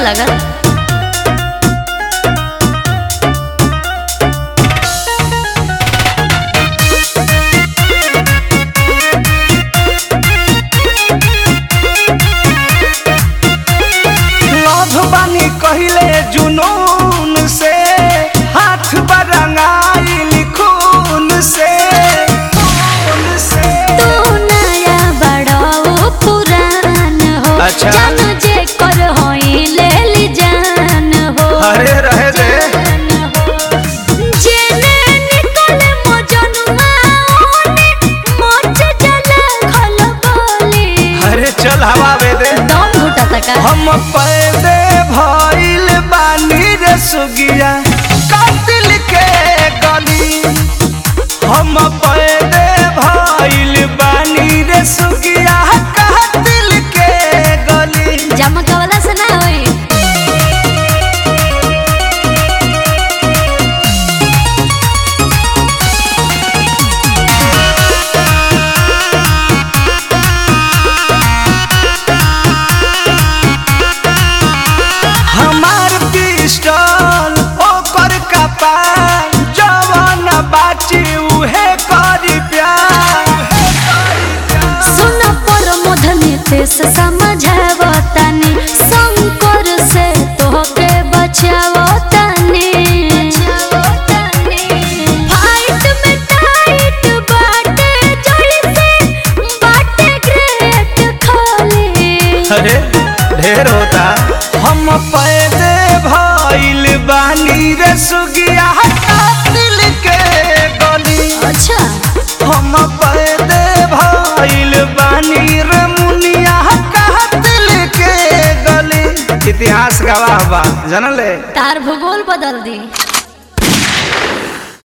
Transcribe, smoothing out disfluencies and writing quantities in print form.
लगत। बानी कहिले जुनून से हाथ बरंगाइल खून से तू नया बड़ो पुरान हो। अच्छा। जान जे कर होई ले ली जान हो। अरे रहे दे जेने निकले मजनुआ ओने मोच जला खल बोली। अरे चल हवा दे दम घुटा तका हम पैदे भइल बानी रे सुगिया कातिल के गली। हम पैदे भइल बानी रे सुगिया कातिल के गली। जमका वाला से ना होई। हमार पिस्टल ओकर कपार जवान बाची उहे करी प्यार। सुन पर मधनी ते से समझावतानी शंकर से तोहके बचावतानी। फाइट में टाइट बाटे जोड़ी से बाटे ग्रेट खाली। अरे ढेर होता हम पैदे भइल बानी रे सुगिया कातिल के गली। अच्छा हम पैदे भइल बानी रे मुनिया कातिल के गली। इतिहास गवाह बा जानले। तार भूगोल बदल दी।